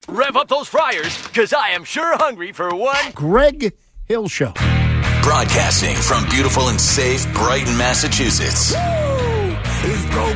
Rev up those fryers, because I am sure hungry for one Greg Hill Show. Broadcasting from beautiful and safe Brighton, Massachusetts. It's go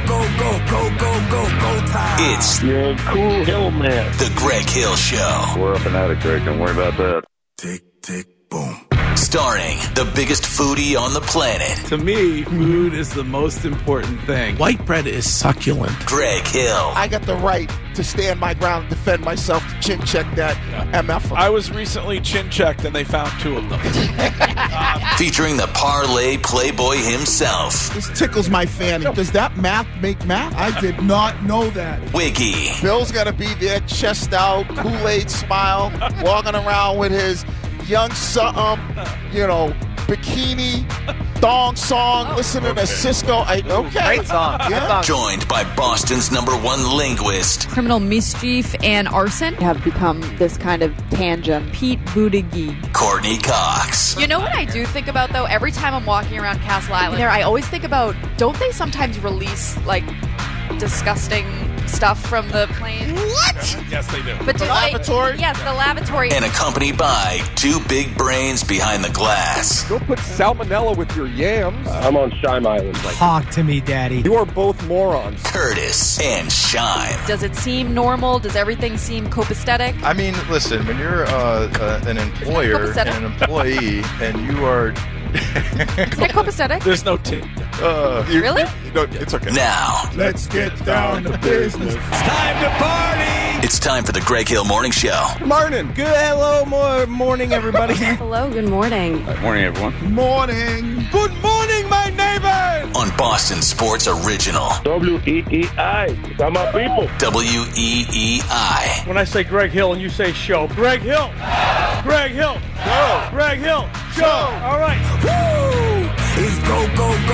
time. It's You're a cool hill man. the Greg Hill Show. We're up and at it, Greg. Don't worry about that. Tick, tick, boom. Starring the biggest foodie on the planet, To me, food is the most important thing. White bread is succulent. Greg Hill. I got the right to stand my ground and defend myself to chin check that MF. I was recently chin checked and they found 2 of them. Featuring the parlay playboy himself, This tickles my fanny. Does that math make math? I did not know that. Wiggy. Bill's got to be there, chest out, Kool-Aid smile, walking around with his young something, bikini, thong song, listening to Cisco. Great song. Yeah. Joined by Boston's #1 linguist, Criminal mischief and arson have become this kind of tangent. Pete Buttigieg. Courtney Cox. You know what I do think about, though? Every time I'm walking around Castle Island, I always think about, don't they sometimes release, disgusting stuff from the plane? What? Yes, they do. But The lavatory? Yes, the lavatory. And accompanied by 2 big brains behind the glass. Don't put salmonella with your yams. I'm on Shime Island. Talk to me, Daddy. You are both morons. Curtis and Shime. Does it seem normal? Does everything seem copacetic? I mean, listen, when you're an employer and an employee and you are... Isn't it copacetic? There's no T. Really? No, it's okay. Now, Let's get down to business. it's time for the Greg Hill Morning Show. Morning. Morning, everybody. Hello, good morning. Morning, everyone. Morning. Good morning, my neighbors. On Boston Sports Original, WEEI. I'm my people. WEEI. When I say Greg Hill and you say show, Greg Hill, Greg Hill, show, Greg Hill, show. All right. It's go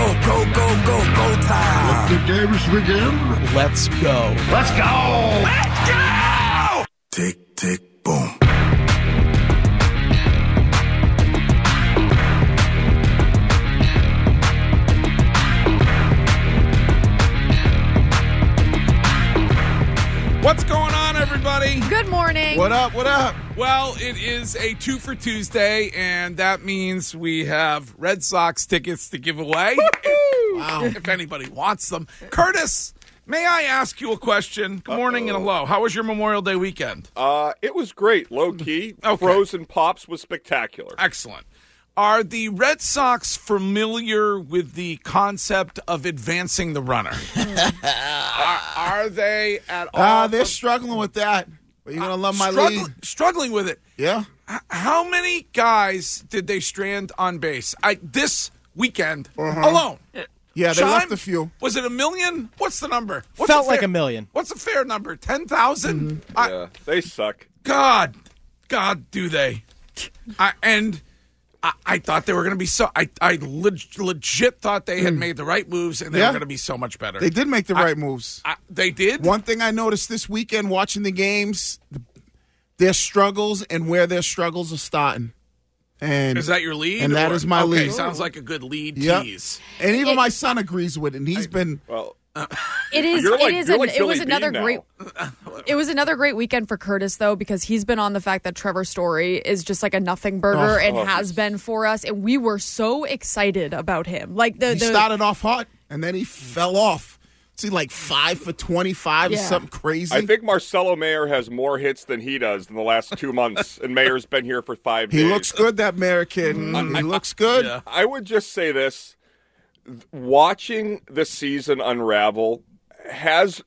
time. The games begin. Let's go. Let's go. Tick, tick, boom. What's going on, everybody? Good morning. What up? What up? Well, it is a 2 for Tuesday, and that means we have Red Sox tickets to give away. If anybody wants them. Curtis, may I ask you a question? Good morning and hello. How was your Memorial Day weekend? It was great. Low key. Okay. Frozen Pops was spectacular. Excellent. Are the Red Sox familiar with the concept of advancing the runner? Are they at all? They're struggling with that. But you're going to love my league. Struggling with it. Yeah. How many guys did they strand on base this weekend alone? Yeah, they Shime, left a few. Was it 1 million? What's the number? Felt like 1 million. What's a fair number? 10,000? Yeah, they suck. God, do they? I thought they were going to be so. I legit thought they had made the right moves and they were going to be so much better. They did make the right moves. They did? One thing I noticed this weekend watching the games, their struggles and where their struggles are starting. And is that your lead? And that is my lead. Sounds like a good lead Yep. tease. And even my son agrees with it, and he's been. Well, It was another great. It was another great weekend for Curtis, though, because he's been on the fact that Trevor Story is just like a nothing burger and has been for us, and we were so excited about him. He started off hot, and then he fell off. See, 5 for 25 or something crazy. I think Marcelo Mayer has more hits than he does in the last 2 months, and Mayer's been here for 5 days. He looks good, that Mayer kid. He looks good. Yeah. I would just say this. Watching the season unravel has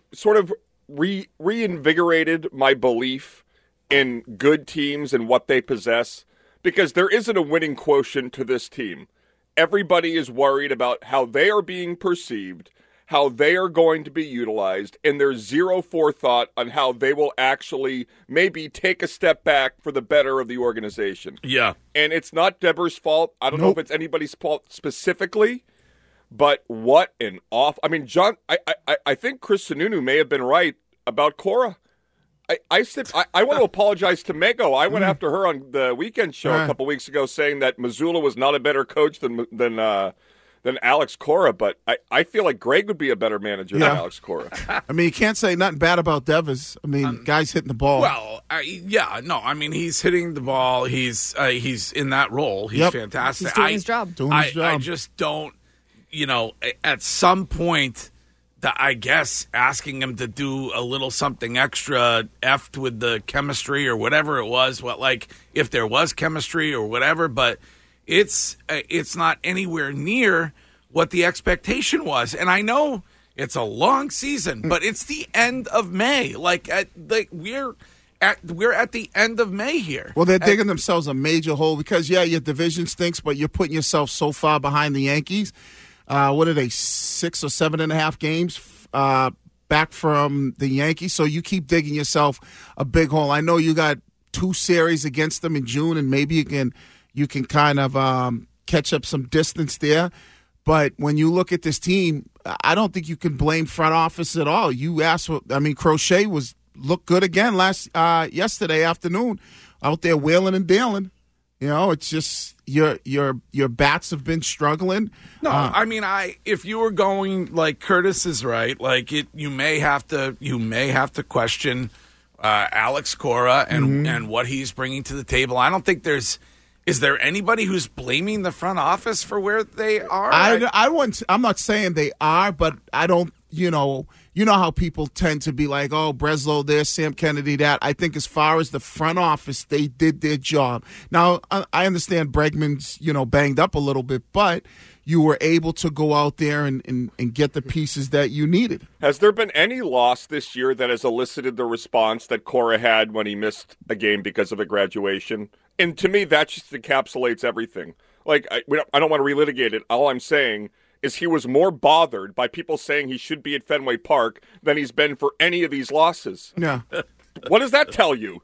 reinvigorated my belief in good teams and what they possess, because there isn't a winning quotient to this team. Everybody is worried about how they are being perceived, how they are going to be utilized, and there's zero forethought on how they will actually maybe take a step back for the better of the organization. Yeah. And it's not Deborah's fault. I don't know if it's anybody's fault specifically, but what an off. I mean, John, I think Chris Sununu may have been right about Cora. I want to apologize to Mego. I went after her on the weekend show a couple weeks ago saying that Missoula was not a better coach than than Alex Cora, but I feel like Greg would be a better manager than Alex Cora. I mean, you can't say nothing bad about Devers. I mean, guy's hitting the ball. Well, he's hitting the ball. He's in that role. He's fantastic. He's doing his job. I just don't, at some point, I guess asking him to do a little something extra, effed with the chemistry or whatever it was, if there was chemistry or whatever, but it's not anywhere near what the expectation was. And I know it's a long season, but it's the end of May. We're at the end of May here. Well, they're digging themselves a major hole because, your division stinks, but you're putting yourself so far behind the Yankees. What are they, 6 or 7.5 games back from the Yankees? So you keep digging yourself a big hole. I know you got 2 series against them in June, and maybe you can kind of catch up some distance there. But when you look at this team, I don't think you can blame front office at all. You asked, Crochet looked good again yesterday afternoon, out there wheeling and dealing. It's just your bats have been struggling. No, if you were going like Curtis is right, you may have to question Alex Cora and what he's bringing to the table. I don't think is there anybody who's blaming the front office for where they are? I'm not saying they are, but I don't. You know how people tend to be like, oh, Breslow this, Sam Kennedy that. I think as far as the front office, they did their job. Now, I understand Bregman's, banged up a little bit, but you were able to go out there and get the pieces that you needed. Has there been any loss this year that has elicited the response that Cora had when he missed a game because of a graduation? And to me, that just encapsulates everything. I don't want to relitigate it. All I'm saying is he was more bothered by people saying he should be at Fenway Park than he's been for any of these losses. Yeah. What does that tell you?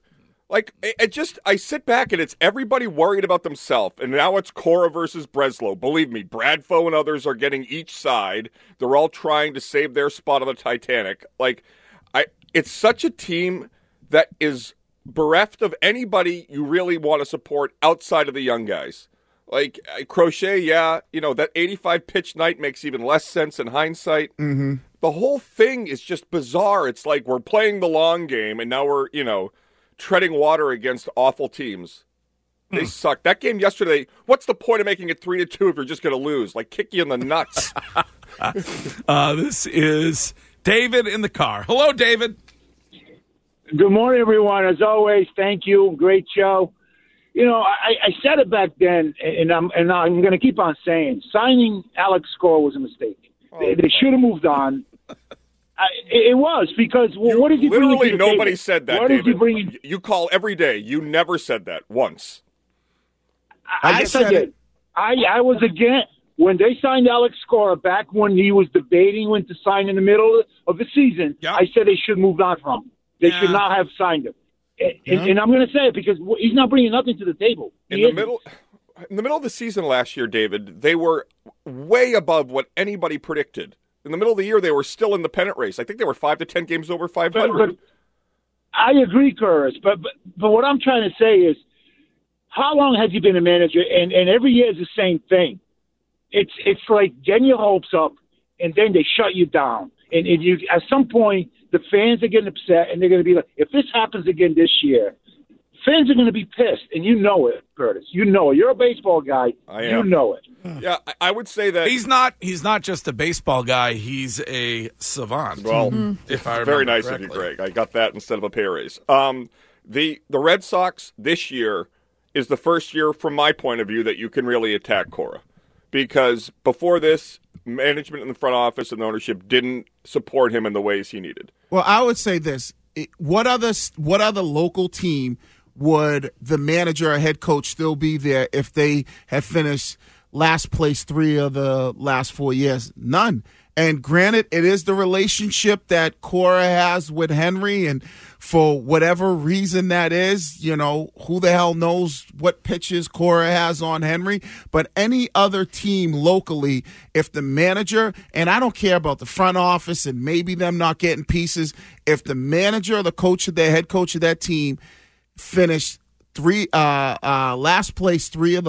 I sit back and it's everybody worried about themselves, and now it's Cora versus Breslow. Believe me, Bradfo and others are getting each side. They're all trying to save their spot on the Titanic. It's such a team that is bereft of anybody you really want to support outside of the young guys. Crochet, that 85 pitch night makes even less sense in hindsight. Mm-hmm. The whole thing is just bizarre. It's like we're playing the long game, and now we're, treading water against awful teams. They suck. That game yesterday, what's the point of making it 3-2 if you're just going to lose? Kick you in the nuts. This is David in the car. Hello, David. Good morning, everyone. As always, thank you. Great show. I said it back then, and I'm going to keep on saying, signing Alex Cora was a mistake. They should have moved on. It was because what did he bring? Literally, nobody said that. What David. Did he bring? You call every day. You never said that once. I guess I did. I was against when they signed Alex Cora back when he was debating when to sign in the middle of the season. Yeah. I said they should move on from him. They should not have signed him. And I'm going to say it because he's not bringing nothing to the table. In the middle of the season last year, David, they were way above what anybody predicted. In the middle of the year, they were still in the pennant race. I think they were 5 to 10 games over 500. But I agree, Curtis. But what I'm trying to say is, how long has he been a manager? And every year is the same thing. It's like getting your hopes up, and then they shut you down. And you, at some point, the fans are getting upset, and they're going to be like, if this happens again this year, fans are going to be pissed. And you know it, Curtis. You know it. You're a baseball guy. I am. You know it. Yeah, I would say that he's not just a baseball guy. He's a savant. Well, if I remember very nice correctly. of you, Greg. I got that instead of a pay raise. The Red Sox this year is the first year, from my point of view, that you can really attack Cora, because before this, management in the front office and the ownership didn't support him in the ways he needed. Well, I would say this: what other local team would the manager or head coach still be there if they had finished last place 3 of the last 4 years? None. And granted, it is the relationship that Cora has with Henry, and for whatever reason that is, who the hell knows what pitches Cora has on Henry. But any other team locally, if the manager, and I don't care about the front office and maybe them not getting pieces, if the manager or the coach of their head coach of that team finished last place 3 of the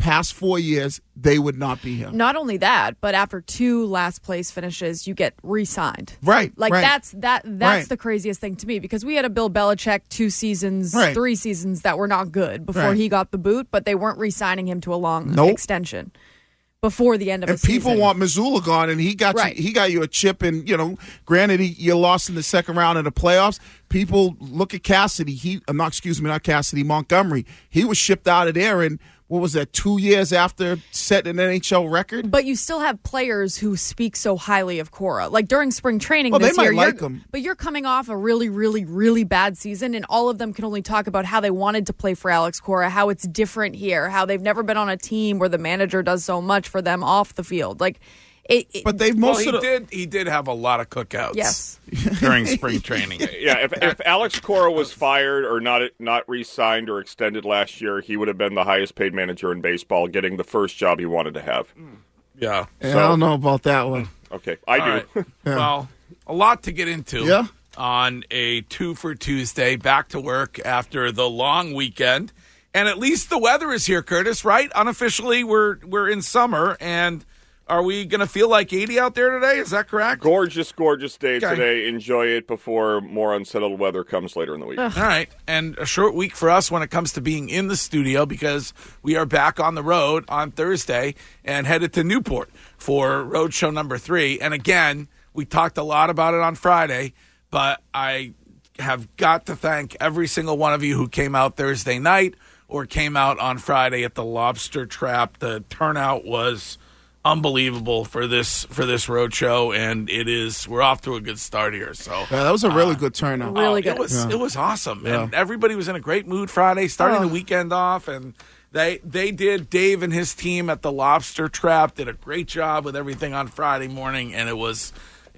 past 4 years, they would not be here. Not only that, but after 2 last place finishes, you get re-signed. Right. Like right. that's Right. the craziest thing to me, because we had a Bill Belichick 2 seasons, Right. 3 seasons that were not good before Right. he got the boot, but they weren't re-signing him to a long Nope. extension before the end of And a season. people want Missoula gone, and he got Right. you a chip. And granted, you lost in the second round of the playoffs. People look at Cassidy. Not Cassidy, Montgomery. He was shipped out of there, and what was that? 2 years after setting an NHL record. But you still have players who speak so highly of Cora. Like during spring training Well, this they year, might like him. But you're coming off a really, really, really bad season, and all of them can only talk about how they wanted to play for Alex Cora, how it's different here, how they've never been on a team where the manager does so much for them off the field. Like, but they've he did have a lot of cookouts. Yes. During spring training. Yeah, if Alex Cora was fired or not re-signed or extended last year, he would have been the highest paid manager in baseball, getting the first job he wanted to have. Yeah. I don't know about that one. Okay, I do. Right. Well, a lot to get into. Yeah. On a 2 for Tuesday, back to work after the long weekend, and at least the weather is here, Curtis. Right? Unofficially, we're in summer, and are we going to feel like 80 out there today? Is that correct? Gorgeous day today. Enjoy it before more unsettled weather comes later in the week. All right. And a short week for us when it comes to being in the studio, because we are back on the road on Thursday and headed to Newport for road show number 3. And again, we talked a lot about it on Friday, but I have got to thank every single one of you who came out Thursday night or came out on Friday at the Lobster Trap. The turnout was unbelievable for this road show, and we're off to a good start here. So yeah, that was a really good turnout. Really good. It was awesome, Yeah. and everybody was in a great mood Friday, starting the weekend off, and they did. Dave and his team at the Lobster Trap did a great job with everything on Friday morning, and it was.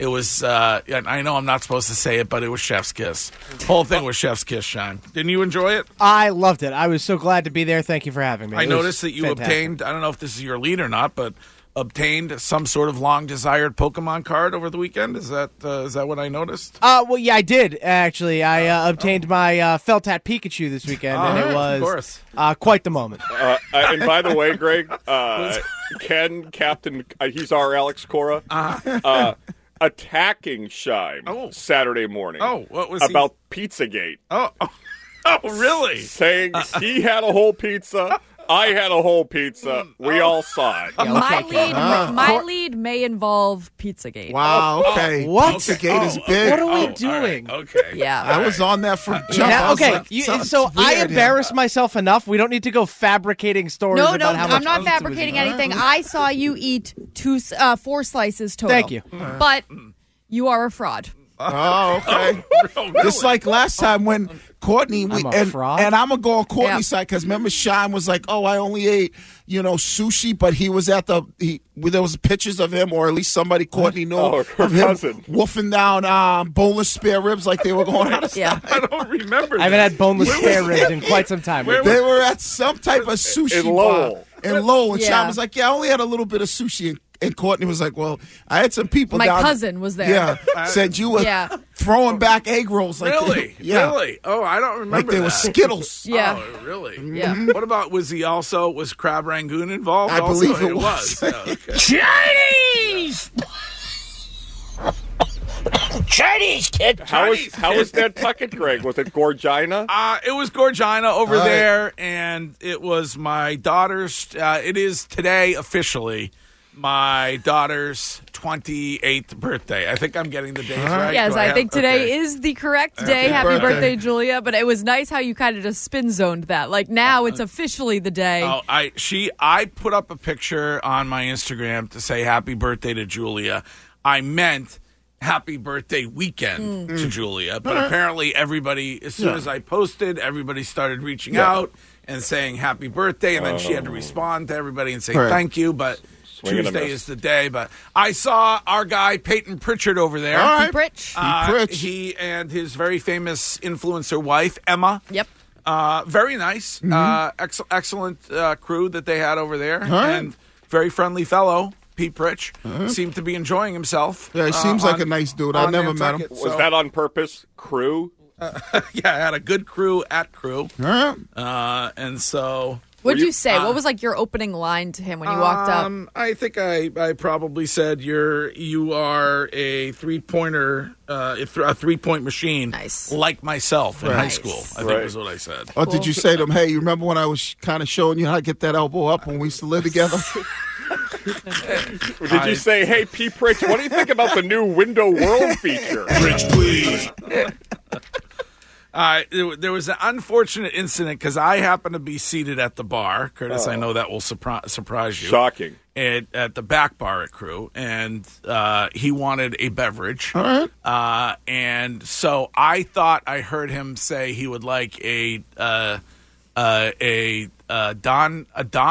I know I'm not supposed to say it, but it was chef's kiss. The whole thing was chef's kiss, Sean. Didn't you enjoy it? I loved it. I was so glad to be there. Thank you for having me. I noticed that you obtained, I don't know if this is your lead or not, but obtained some sort of long-desired Pokemon card over the weekend. Is that what I noticed? Well, yeah, I did, actually. I obtained my Felt Hat Pikachu this weekend, and it was quite the moment. And by the way, Greg, Ken, Captain, he's our Alex Cora, attacking Scheim Saturday morning. Oh, what was about Pizzagate? Oh, really? Saying he had a whole pizza. I had a whole pizza. We all saw it. My lead may involve Pizzagate. Wow, okay. What? Pizzagate is big. What are we doing? Right. Okay. Yeah. I was on that from jump. Yeah, I was okay, like, so I embarrassed myself enough. We don't need to go fabricating stories No, about how much I'm not pizza fabricating was anything. I saw you eat 4 slices total. Thank you. But you are a fraud. Oh, okay. Just like last time when Courtney I'm a fraud? and I'm gonna go on Courtney's side because remember Sean was like, "Oh, I only ate sushi," but he was at there was pictures of him, or at least somebody Courtney knew her of him cousin wolfing down boneless spare ribs like they were going out of style. I don't remember. I haven't had boneless spare ribs in quite some time. They were at some type of sushi in Lowell. bar in Lowell, and Yeah. Sean was like, "Yeah, I only had a little bit of sushi." And Courtney was like, "Well, I had some people My down." cousin was there. Yeah, said you were throwing back egg rolls. Like Really? yeah. Really? Oh, I don't remember Like they were that. Skittles. Yeah. Oh, really? Yeah. What about, was Crab Rangoon involved? I also? believe it was. Yeah, okay. Chinese! Chinese, kid. How was Nantucket, Greg? Was it Gorgina? It was Gorgina over there, and it was my daughter's. It is today officially my daughter's 28th birthday. I think I'm getting the days right. Yes, Do I think today okay. is the correct day. Happy birthday, Julia. But it was nice how you kind of just spin zoned that. Like now it's officially the day. Oh, I put up a picture on my Instagram to say happy birthday to Julia. I meant happy birthday weekend to Julia. But apparently everybody, as soon as I posted, everybody started reaching out and saying happy birthday. And then she had to respond to everybody and say thank you. But Tuesday is the day. But I saw our guy Peyton Pritchard over there. All right. Pritch. He and his very famous influencer wife, Emma. Yep. Very nice. Excellent crew that they had over there. right. And very friendly fellow. Pete Pritch seemed to be enjoying himself. Yeah, he seems like a nice dude. I never met him. Was that on purpose? Crew? Yeah, I had a good crew at crew. All right. And so What'd you say? What was like your opening line to him when you walked up? I think I probably said you are a 3-pointer, a 3-point machine, like myself in high school. I think was what I said. Or did you say to him, hey, you remember when I was kind of showing you how to get that elbow up when we used to live together? Did you say, hey, P. Pritch, what do you think about the new Window World feature? Pritch, please. There was an unfortunate incident because I happened to be seated at the bar. Curtis, I know that will surprise you. Shocking. At the back bar at Crew, and he wanted a beverage. All right. And so I thought I heard him say he would like a Don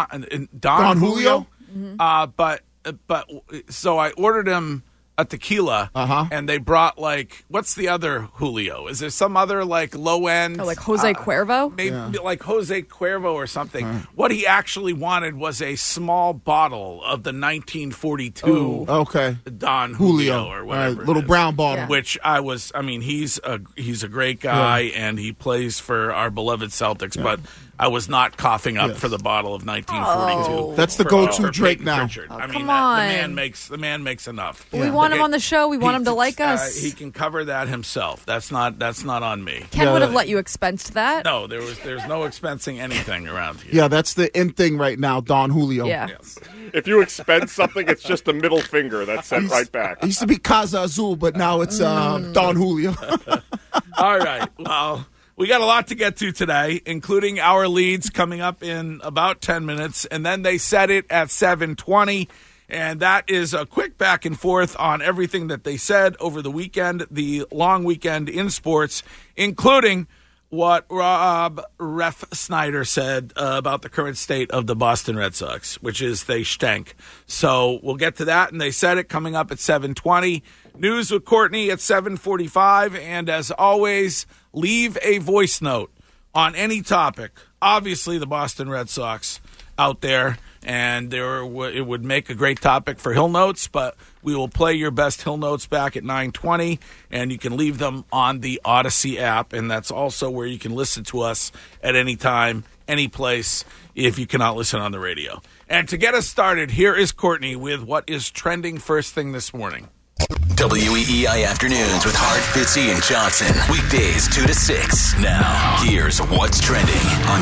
Julio. Mm-hmm. But so I ordered him a tequila, and they brought what's the other Julio? Is there some other low end? Oh, like Jose Cuervo? Maybe like Jose Cuervo or something. What he actually wanted was a small bottle of the 1942 Don Julio or whatever. Little brown bottle. Which he's a great guy and he plays for our beloved Celtics, but I was not coughing up for the bottle of 1942. That's the go-to drink now. Come on. The man makes enough. We want him on the show. We want him to like us. He can cover that himself. That's not on me. Ken would have let you expense that. No, there's no expensing anything around here. Yeah, that's the in thing right now, Don Julio. Yeah. Yes. If you expense something, it's just a middle finger that's sent right back. It used to be Casa Azul, but now it's Don Julio. All right. Well, we got a lot to get to today, including our leads coming up in about 10 minutes, and then they set it at 7:20, and that is a quick back and forth on everything that they said over the weekend, the long weekend in sports, including what Rob Ref Snyder said about the current state of the Boston Red Sox, which is they stink. So we'll get to that, and they said it coming up at 7:20. News with Courtney at 7:45, and as always, leave a voice note on any topic. Obviously, the Boston Red Sox out there, and it would make a great topic for Hill Notes, but we will play your best Hill Notes back at 9:20, and you can leave them on the Odyssey app, and that's also where you can listen to us at any time, any place, if you cannot listen on the radio. And to get us started, here is Courtney with what is trending first thing this morning. WEEI Afternoons with Hart, Fitzy, and Johnson. Weekdays 2 to 6. Now, here's what's trending on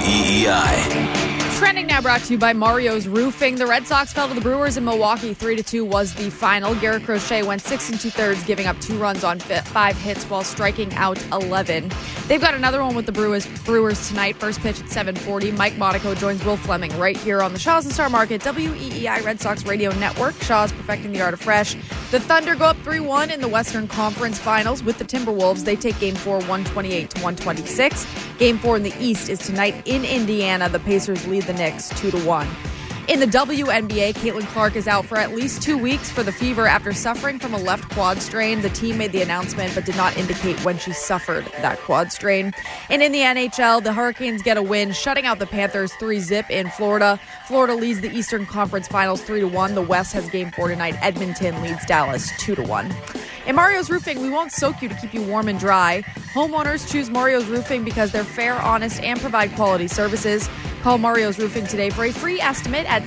WEEI. Trending now brought to you by Mario's Roofing. The Red Sox fell to the Brewers in Milwaukee. 3-2 was the final. Garrett Crochet went 6 2/3, giving up 2 runs on 5 hits while striking out 11. They've got another one with the Brewers tonight. First pitch at 7:40. Mike Monaco joins Will Fleming right here on the Shaw's and Star Market WEEI Red Sox Radio Network. Shaw's perfecting the art of fresh. The Thunder go up 3-1 in the Western Conference Finals with the Timberwolves. They take Game 4 128-126. Game 4 in the East is tonight in Indiana. The Pacers lead the Knicks 2-1. In the WNBA, Caitlin Clark is out for at least 2 weeks for the Fever after suffering from a left quad strain. The team made the announcement but did not indicate when she suffered that quad strain. And in the NHL, the Hurricanes get a win, shutting out the Panthers 3-0 in Florida. Florida leads the Eastern Conference Finals 3-1. The West has Game 4 tonight. Edmonton leads Dallas 2-1. In Mario's Roofing, we won't soak you to keep you warm and dry. Homeowners choose Mario's Roofing because they're fair, honest, and provide quality services. Call Mario's Roofing today for a free estimate at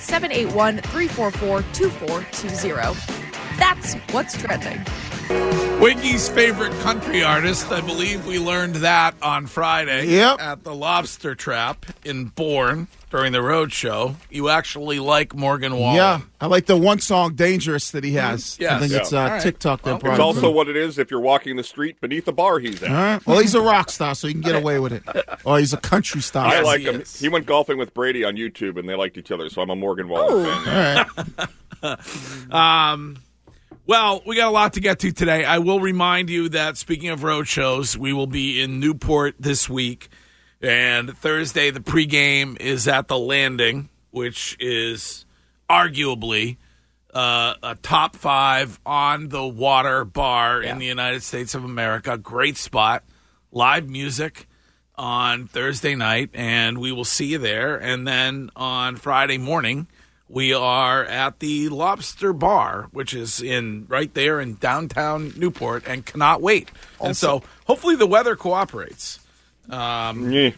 781-344-2420. That's what's trending. Wiggy's favorite country artist, I believe we learned that on Friday at the Lobster Trap in Bourne during the road show. You actually like Morgan Wallen. Yeah, I like the one song, Dangerous, that he has. Yes. I think it's TikTok that brought It's it also through. what it is if you're walking the street beneath the bar he's at. All right. Well, he's a rock star, so he can get away with it. Or he's a country star. I like him. He went golfing with Brady on YouTube, and they liked each other, so I'm a Morgan Wallen fan. All right. Well, we got a lot to get to today. I will remind you that, speaking of road shows, we will be in Newport this week. And Thursday, the pregame is at the Landing, which is arguably a top 5 on-the-water bar in the United States of America. Great spot. Live music on Thursday night, and we will see you there. And then on Friday morning, we are at the Lobster Bar, which is right there in downtown Newport, and cannot wait. And so hopefully the weather cooperates.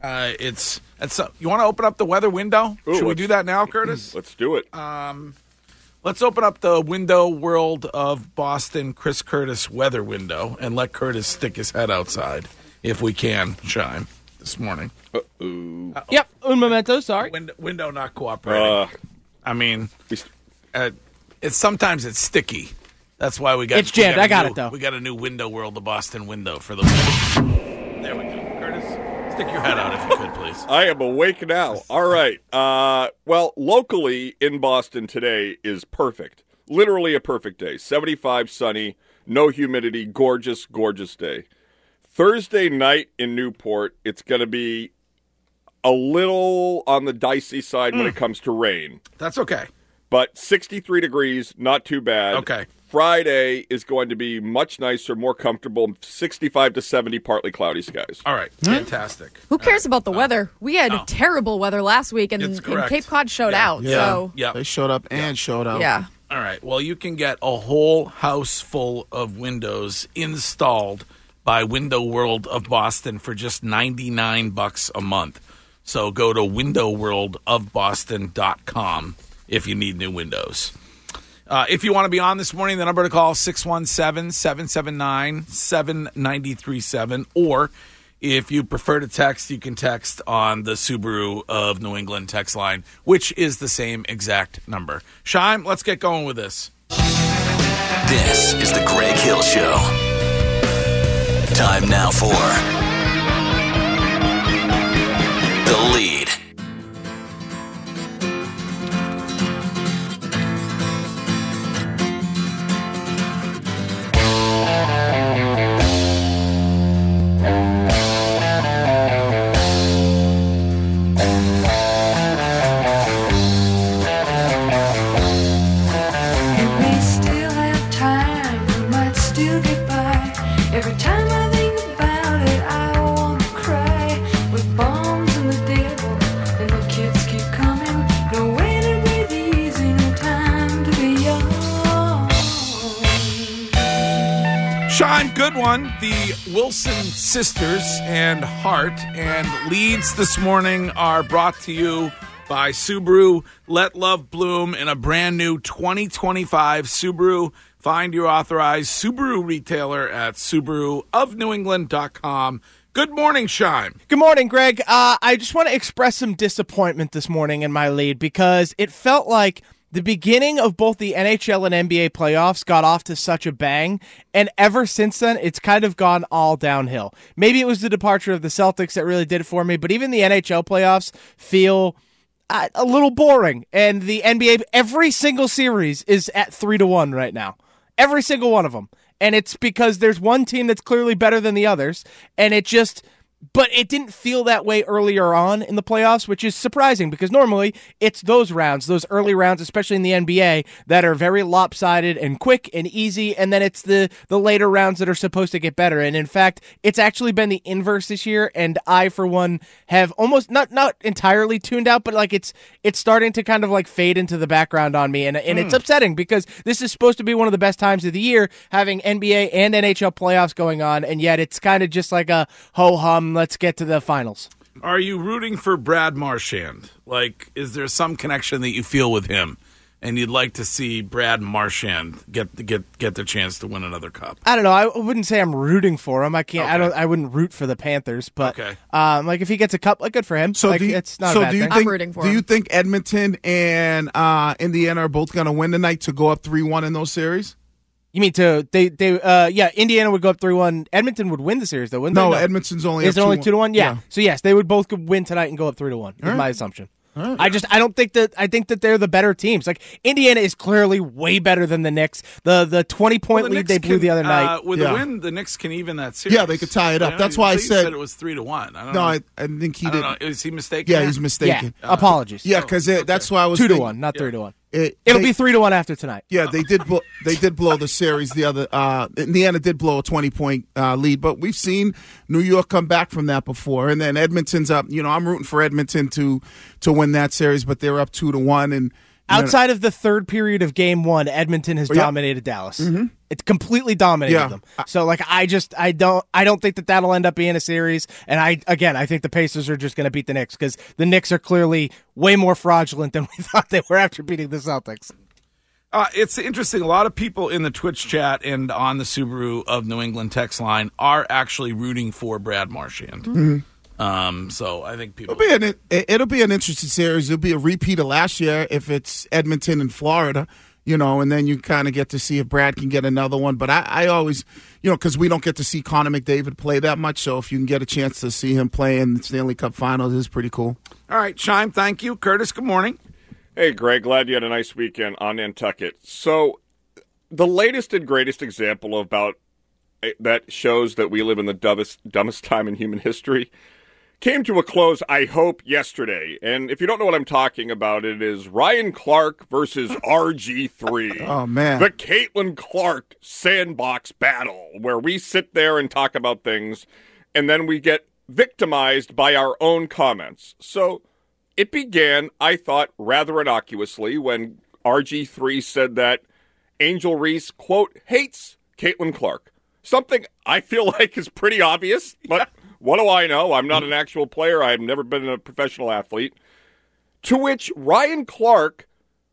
You want to open up the weather window? Ooh, Should we do that now, Curtis? Let's do it. Let's open up the window world of Boston, Chris Curtis weather window, and let Curtis stick his head outside if we can, Shime, this morning. Uh-oh. Yep, un momento, sorry. Window not cooperating. I mean, sometimes it's sticky. That's why we got it's jammed. I got it, though. We got a new window world, the Boston window for the window. There we go. Curtis, stick your head out if you could, please. I am awake now. All right. Well, locally in Boston today is perfect. Literally a perfect day. 75 sunny, no humidity, gorgeous, gorgeous day. Thursday night in Newport, it's going to be a little on the dicey side when it comes to rain. That's okay. But 63 degrees, not too bad. Okay. Friday is going to be much nicer, more comfortable, 65 to 70, partly cloudy skies. All right. Fantastic. Who cares about the weather? We had terrible weather last week, and Cape Cod showed out. Yeah. So They showed up and showed out. Yeah. All right. Well, you can get a whole house full of windows installed by Window World of Boston for just $99 a month. So go to windowworldofboston.com if you need new windows. If you want to be on this morning, the number to call is 617-779-7937. Or if you prefer to text, you can text on the Subaru of New England text line, which is the same exact number. Shime, let's get going with this. This is the Greg Hill Show. Time now for The Lead. Sean, good one. The Wilson sisters and Hart and leads this morning are brought to you by Subaru. Let love bloom in a brand new 2025 Subaru. Find your authorized Subaru retailer at SubaruofNewEngland.com. Good morning, Sean. Good morning, Greg. I just want to express some disappointment this morning in my lead because it felt like the beginning of both the NHL and NBA playoffs got off to such a bang, and ever since then, it's kind of gone all downhill. Maybe it was the departure of the Celtics that really did it for me, but even the NHL playoffs feel a little boring, and the NBA, every single series is at 3-1 right now. Every single one of them. And it's because there's one team that's clearly better than the others, and but it didn't feel that way earlier on in the playoffs, which is surprising because normally it's those rounds, those early rounds, especially in the NBA, that are very lopsided and quick and easy, and then it's the later rounds that are supposed to get better. And in fact, it's actually been the inverse this year, and I, for one, have almost not entirely tuned out, but like it's starting to kind of like fade into the background on me, and it's upsetting because this is supposed to be one of the best times of the year, having NBA and NHL playoffs going on, and yet it's kind of just like a ho-hum, let's get to the finals. Are you rooting for Brad Marchand? Like, is there some connection that you feel with him, and you'd like to see Brad Marchand get the chance to win another cup? I don't know. I wouldn't say I'm rooting for him. I can't. Okay. I wouldn't root for the Panthers, but okay. Like if he gets a cup, like good for him. So like, it's not a bad thing. I'm rooting for him. Do you think Edmonton and Indiana are both going to win tonight to go up 3-1 in those series? You mean Indiana would go up 3-1. Edmonton would win the series, though, wouldn't they? No, Edmonton's only Is it only 2-1? Yeah. So, yes, they would both win tonight and go up 3-1, is my assumption. Right. I think that they're the better teams. Like, Indiana is clearly way better than the Knicks. The 20-point lead they blew the other night. With the win, the Knicks can even that series. Yeah, they could tie it up. That's why I said it was 3-1. I think he did. Is he mistaken? Yeah, he's mistaken. Yeah. Apologies. Yeah, because that's why I was 2-1, not 3-1. It'll be 3-1 after tonight. Yeah, they did blow the series. The other Indiana did blow a 20-point lead, but we've seen New York come back from that before. And then Edmonton's up. You know, I'm rooting for Edmonton to win that series, but they're up 2-1. And outside of the third period of Game 1, Edmonton has dominated Dallas. Mm-hmm. It's completely dominated them. So like I don't think that that'll end up being a series. And I think the Pacers are just going to beat the Knicks because the Knicks are clearly way more fraudulent than we thought they were after beating the Celtics. It's interesting. A lot of people in the Twitch chat and on the Subaru of New England text line are actually rooting for Brad Marchand. Mm-hmm. So I think people it'll be an interesting series. It'll be a repeat of last year if it's Edmonton and Florida. And then you kind of get to see if Brad can get another one. But I always, because we don't get to see Connor McDavid play that much. So if you can get a chance to see him play in the Stanley Cup Finals, it's pretty cool. All right, Shime, thank you. Curtis, good morning. Hey, Greg, glad you had a nice weekend on Nantucket. So the latest and greatest example about that shows that we live in the dumbest time in human history came to a close, I hope, yesterday. And if you don't know what I'm talking about, it is Ryan Clark versus RG3. Oh, man. The Caitlin Clark sandbox battle, where we sit there and talk about things, and then we get victimized by our own comments. So it began, I thought, rather innocuously when RG3 said that Angel Reese, quote, hates Caitlin Clark. Something I feel like is pretty obvious, but what do I know? I'm not an actual player. I've never been a professional athlete. To which Ryan Clark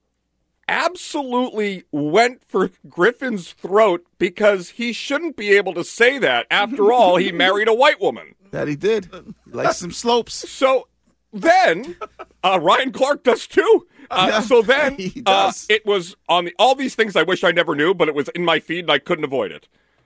absolutely went for Griffin's throat because he shouldn't be able to say that. After all, he married a white woman. That he did. He likes some slopes. So then Ryan Clark does too. So then it was on all these things I wish I never knew, but it was in my feed and I couldn't avoid it.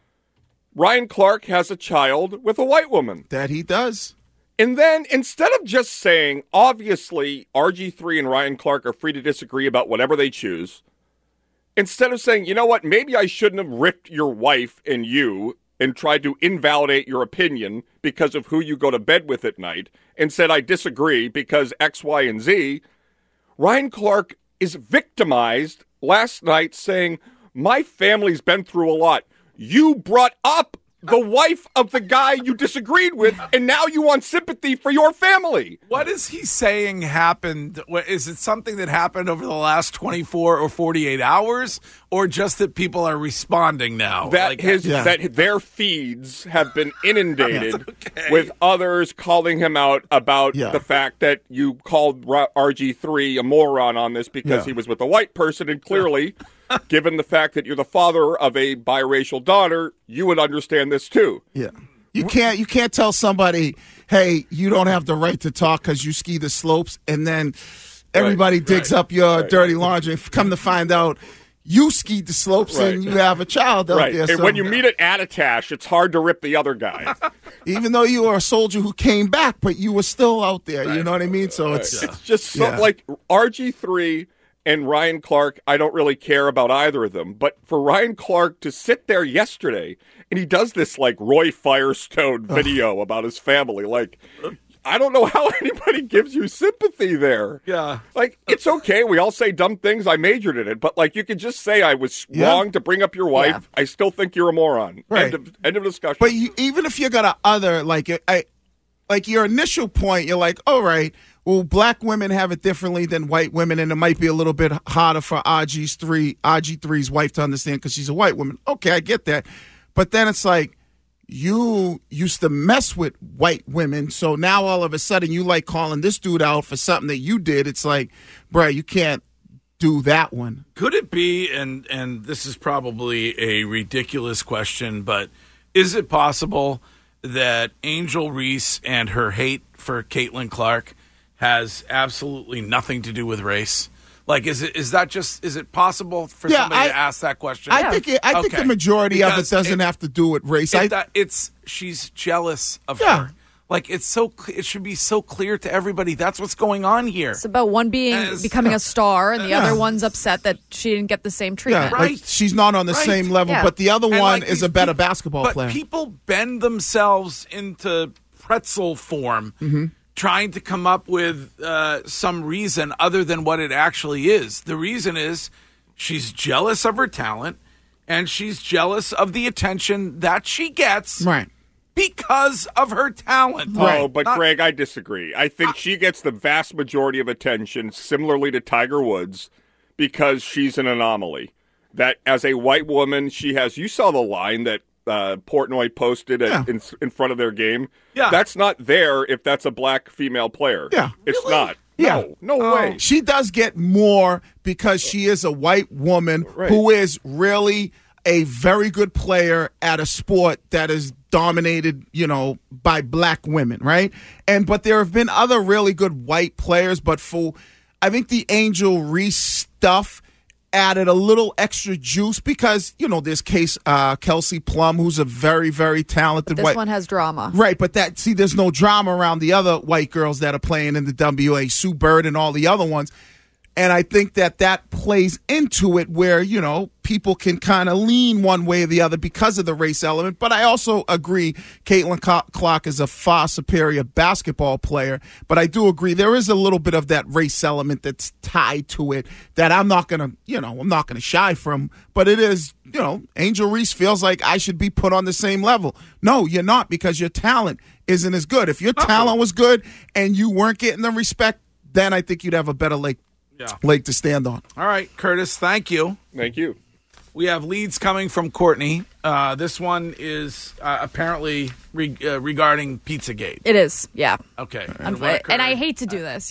Ryan Clark has a child with a white woman. That he does. And then instead of just saying, obviously, RG3 and Ryan Clark are free to disagree about whatever they choose, instead of saying, you know what, maybe I shouldn't have ripped your wife and you and tried to invalidate your opinion because of who you go to bed with at night, and said I disagree because X, Y, and Z, Ryan Clark is victimized last night saying, my family's been through a lot. You brought up the wife of the guy you disagreed with, and now you want sympathy for your family. What is he saying happened? Is it something that happened over the last 24 or 48 hours, or just that people are responding now? That that their feeds have been inundated with others calling him out about the fact that you called RG3 a moron on this because he was with a white person, and clearly... Given the fact that you're the father of a biracial daughter, you would understand this too. Yeah, you can't tell somebody, hey, you don't have the right to talk because you ski the slopes, and then everybody digs up your dirty laundry. Come to find out, you skied the slopes and you have a child out there. And when you meet at Attitash, it's hard to rip the other guy. Even though you were a soldier who came back, but you were still out there. You know what I mean? So it's just so like RG3. And Ryan Clark, I don't really care about either of them. But for Ryan Clark to sit there yesterday, and he does this like Roy Firestone video about his family. Like, I don't know how anybody gives you sympathy there. Yeah. Like, it's okay. We all say dumb things. I majored in it. But, like, you could just say I was wrong to bring up your wife. Yeah. I still think you're a moron. Right. End of discussion. But even if you're going to like your initial point, you're like, all right, well, black women have it differently than white women, and it might be a little bit harder for RG3's wife to understand because she's a white woman. Okay, I get that. But then it's like, you used to mess with white women, so now all of a sudden you like calling this dude out for something that you did. It's like, bruh, you can't do that one. Could it be, and this is probably a ridiculous question, but is it possible that Angel Reese and her hate for Caitlin Clark has absolutely nothing to do with race? Like, is it possible for somebody to ask that question? I think the majority of it doesn't have to do with race. She's jealous of her. Like, it should be so clear to everybody that's what's going on here. It's about one becoming a star, and the other one's upset that she didn't get the same treatment. Yeah, like she's not on the same level, but the other one is a better basketball player. But people bend themselves into pretzel form, trying to come up with some reason other than what it actually is. The reason is she's jealous of her talent, and she's jealous of the attention that she gets. Right. Because of her talent. Oh, but Greg, I disagree. I think she gets the vast majority of attention, similarly to Tiger Woods, because she's an anomaly. that as a white woman, she has. You saw the line that Portnoy posted in front of their game. Yeah. That's not there if that's a black female player. Yeah. It's not. Yeah. No way. She does get more because she is a white woman who is really a very good player at a sport that is dominated, by black women, right? But there have been other really good white players, but I think the Angel Reese stuff added a little extra juice because, there's Kelsey Plum, who's a very, very talented this one has drama. Right, but there's no drama around the other white girls that are playing in the WA, Sue Bird and all the other ones. And I think that plays into it where, people can kind of lean one way or the other because of the race element. But I also agree Caitlin Clark is a far superior basketball player. But I do agree there is a little bit of that race element that's tied to it that I'm not going to shy from. But it is, Angel Reese feels like I should be put on the same level. No, you're not, because your talent isn't as good. If your talent was good and you weren't getting the respect, then I think you'd have a better leg to stand on. All right, Curtis, thank you. Thank you. We have leads coming from Courtney. This one is apparently regarding Pizzagate. It is, yeah. Okay. And I hate to do this,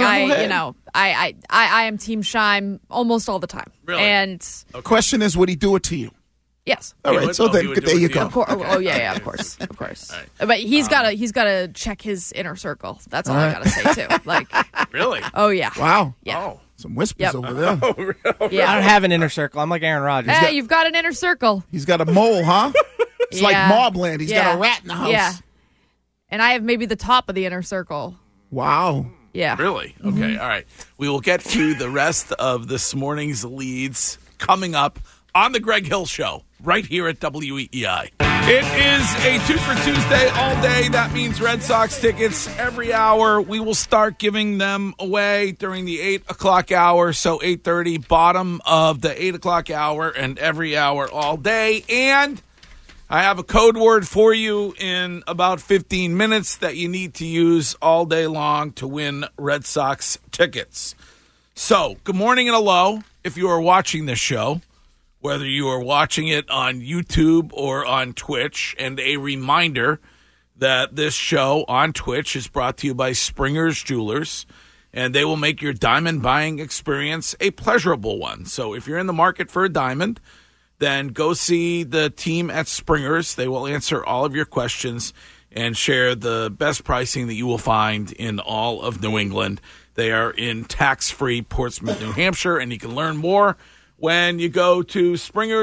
I am Team Scheim almost all the time. Really? And the question is, would he do it to you? Yes. All right. So then, there you go. Of course. Of course. Right. But he's got to check his inner circle. That's all I got to say too. Really? Oh yeah. Wow. Yeah. Oh, some whispers over there. Yeah. I don't have an inner circle. I'm like Aaron Rodgers. Hey, you've got an inner circle. He's got a mole, huh? It's like Mobland. He's got a rat in the house. Yeah. And I have maybe the top of the inner circle. Wow. Yeah. Really? Okay. All right. We will get to the rest of this morning's leads coming up on the Greg Hill Show right here at WEEI. It is a 2 for Tuesday all day. That means Red Sox tickets every hour. We will start giving them away during the 8 o'clock hour, so 8:30, bottom of the 8 o'clock hour, and every hour all day. And I have a code word for you in about 15 minutes that you need to use all day long to win Red Sox tickets. So, good morning and hello if you are watching this show, whether you are watching it on YouTube or on Twitch. And a reminder that this show on Twitch is brought to you by Springer's Jewelers, and they will make your diamond buying experience a pleasurable one. So if you're in the market for a diamond, then go see the team at Springer's. They will answer all of your questions and share the best pricing that you will find in all of New England. They are in tax-free Portsmouth, New Hampshire, and you can learn more when you go to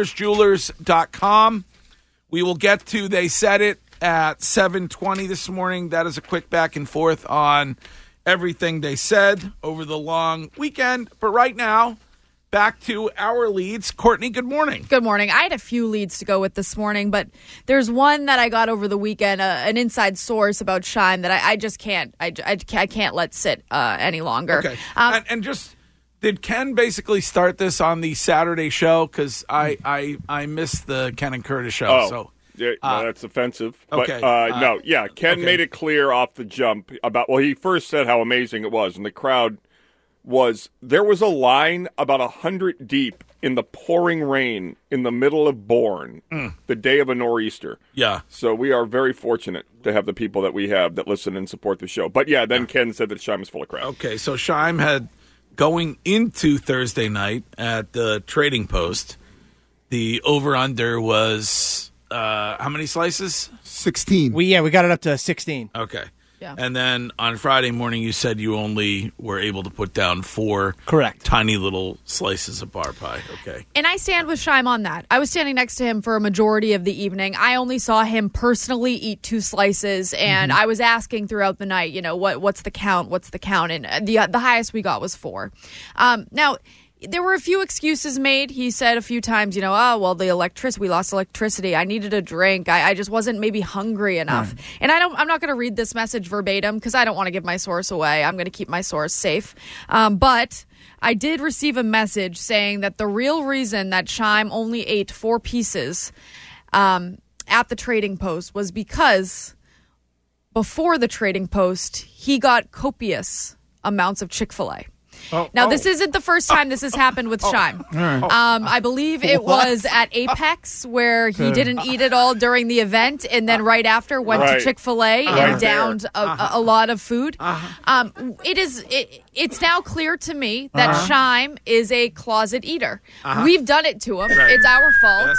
springersjewelers.com. We will get to They Said It at 7:20 this morning. That is a quick back and forth on everything they said over the long weekend. But right now, back to our leads. Courtney, good morning. Good morning. I had a few leads to go with this morning, but there's one that I got over the weekend, an inside source about Scheim that I just can't. I can't let sit any longer. Okay. And just, did Ken basically start this on the Saturday show? Because I missed the Ken and Curtis show. Oh. So. Yeah, no, that's offensive. Okay. But, Ken made it clear off the jump he first said how amazing it was, and the crowd there was a line about 100 deep in the pouring rain in the middle of Bourne the day of a nor'easter. Yeah. So we are very fortunate to have the people that we have that listen and support the show. But then Ken said that Scheim is full of crap. Okay, so Scheim had, going into Thursday night at the Trading Post, the over-under was... how many slices? 16. We got it up to 16. Okay. Yeah. And then on Friday morning, you said you only were able to put down 4 correct tiny little slices of bar pie. Okay. And I stand with Scheim on that. I was standing next to him for a majority of the evening. I only saw him personally eat 2 slices, and I was asking throughout the night, what's the count? What's the count? And the highest we got was 4. Now, there were a few excuses made. He said a few times, we lost electricity. I needed a drink. I just wasn't maybe hungry enough. And I'm not going to read this message verbatim because I don't want to give my source away. I'm going to keep my source safe. But I did receive a message saying that the real reason that Scheim only ate 4 pieces at the Trading Post was because before the Trading Post, he got copious amounts of Chick-fil-A. Now, this isn't the first time this has happened with Shime. I believe it was at Apex where he didn't eat it all during the event and then right after went to Chick-fil-A and downed a lot of food. It's now clear to me that Shime is a closet eater. We've done it to him. It's our fault.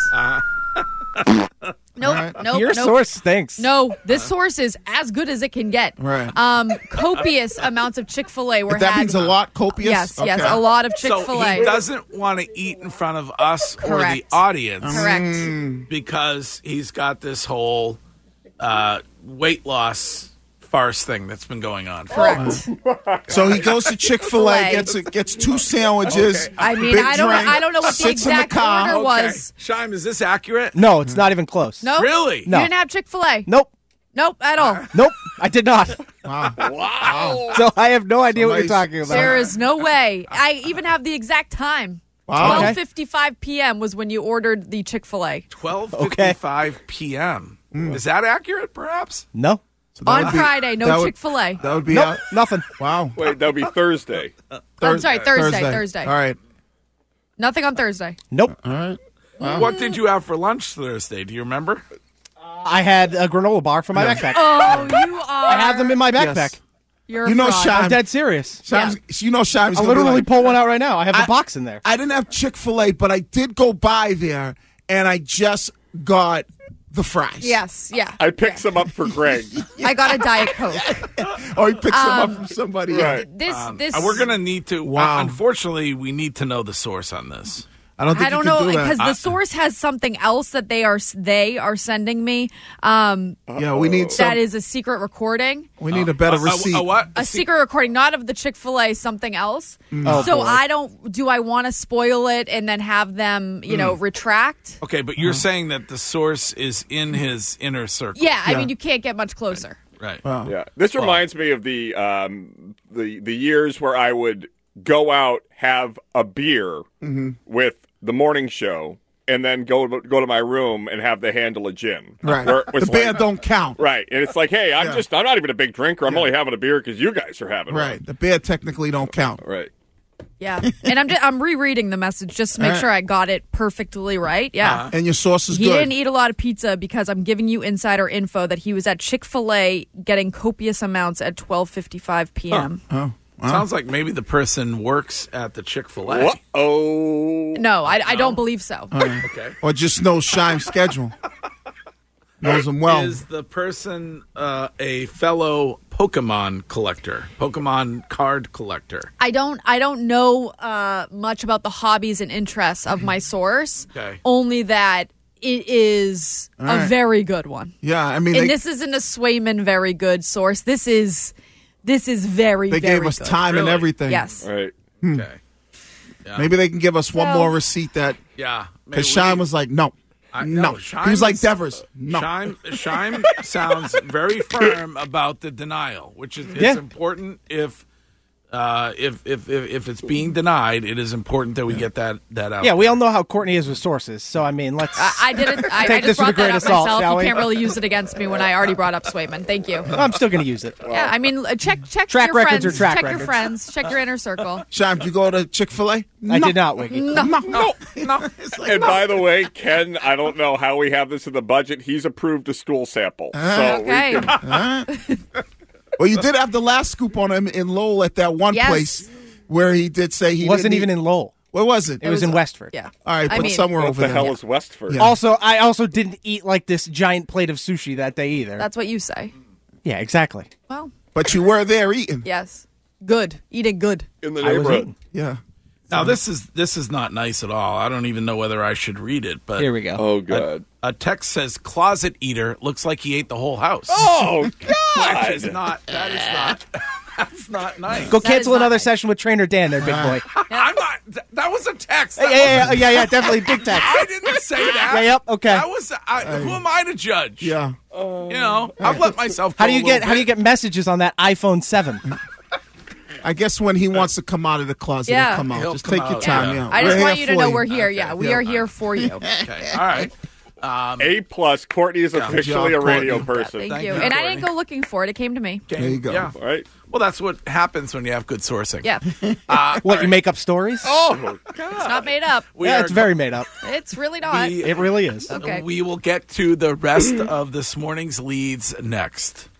Nope. Your source stinks. No, this source is as good as it can get. Right. Copious amounts of Chick-fil-A were had. That means a lot, copious? Yes, a lot of Chick-fil-A. So he doesn't want to eat in front of us or the audience. Correct. Because he's got this whole weight loss farce thing that's been going on. Correct. So he goes to Chick-fil-A, gets 2 sandwiches. I mean, I don't know what the exact order was. Shime, is this accurate? No, it's not even close. Nope. Really? No. You didn't have Chick-fil-A? Nope. Nope, at all. Nope, I did not. Wow. So I have no idea what you're talking about. There is no way. I even have the exact time. Wow. 12:55 p.m. was when you ordered the Chick-fil-A. 12:55 p.m. Is that accurate, perhaps? No. So on Friday, no Chick-fil-A. That would be nope, nothing. Wow. Wait, that would be Thursday. I'm sorry, Thursday. All right. Nothing on Thursday. Nope. All right. Wow. What did you have for lunch Thursday? Do you remember? I had a granola bar for my backpack. Oh, you are. I have them in my backpack. Yes. You're You know, fraud. Shime. I'm dead serious. Shime's, You know Shime's I'll gonna be literally like, pull one out right now. I have the box in there. I didn't have Chick-fil-A, but I did go by there, and I just got the fries. Yes, yeah. I picked some up for Greg. I got a Diet Coke. Or he picked some up from somebody. Right. This. We're going to need to. Wow. Unfortunately, we need to know the source on this. I don't think I don't you can know do that. because the source has something else that they are sending me. Yeah, we need some. That is a secret recording. We need a better receipt. What? A secret recording, not of the Chick-fil-A, something else. Oh, so boy. I want to spoil it and then have them, retract? Okay, but you're saying that the source is in his inner circle. Yeah, I mean, you can't get much closer. Right. Yeah, this reminds me of the years where I would go out, have a beer with the morning show, and then go to my room and have the handle of gin. Right. Where it was The beer don't count. Right, and it's like, hey, I'm not even a big drinker. I'm only having a beer because you guys are having one. Right. The beer technically don't count. Right. Yeah, and I'm rereading the message just to make sure I got it perfectly right. Yeah. And your sauce is He good. didn't eat a lot of pizza because I'm giving you insider info that he was at Chick-fil-A getting copious amounts at 12:55 p.m. Oh. Wow. Sounds like maybe the person works at the Chick-fil-A. Uh-oh. No, I don't believe so. Okay. Or just knows Shime's schedule. Knows him well. Is the person a fellow Pokemon collector, Pokemon card collector? I don't know much about the hobbies and interests of my source. Okay. Only that it is a very good one. Yeah, I mean, And this isn't a Swayman very good source. This is very, they very gave us good. time and everything. Yes. Right. Okay. Yeah. Maybe they can give us one more receipt that. Yeah. Because Shime was like, no. No. He was like Devers. No. Shime sounds very firm about the denial, which is it's important if it's being denied, it is important that we get that out. Yeah, we all know how Courtney is with sources, so I mean, let's. I didn't. I take just this with brought a grain that up of salt, myself. shall You we? can't really use it against me when I already brought up Swayman. Thank you. I'm still going to use it. Yeah, I mean, check Track your records friends. are track check records. your friends. Check your inner circle. Shime, did you go to Chick-fil-A? I did not, Wiggy. No. And by the way, Ken, I don't know how we have this in the budget. He's approved a stool sample. So Okay. we can, Well, you did have the last scoop on him in Lowell at that one Yes. place where he did say he Wasn't didn't even in Lowell. Where was it? It was in Westford. Yeah. All right, I but mean- somewhere what over the there. hell is Westford? Yeah. I also didn't eat like this giant plate of sushi that day either. That's what you say. Yeah, exactly. Well, But you were there eating. yes. Good. Eating good. In the I was neighborhood. eating. Yeah. Now this is not nice at all. I don't even know whether I should read it. But Here we go. Oh, God. a text says closet eater looks like he ate the whole house. Oh, Which God. is not. That is not. That's not nice. Go That cancel is not another nice. session with Trainer Dan there, big boy. I'm not. That was a text. Yeah, definitely. Big text. I didn't say that. Yeah, yep, okay. That was. Who am I to judge? Yeah. You know, I've let myself. How go do you a little get bit. messages on that iPhone 7? I guess when he wants to come out of the closet, Yeah. he'll come out. He'll Just come take your out, time. yeah. Yeah. I just We're want here you to for know we're here. Okay. Yeah, we are here for you. Okay. All right. A+. Courtney is officially job, a radio Courtney. person. Thank Thank you. you, And I Courtney. didn't go looking for it. It came to me. There you go. Yeah. All right. Well, that's what happens when you have good sourcing. Yeah. You make up stories? Oh, God. It's not made up. It's very made up. It's really not. It really is. Okay. We will get to the rest of this morning's leads next.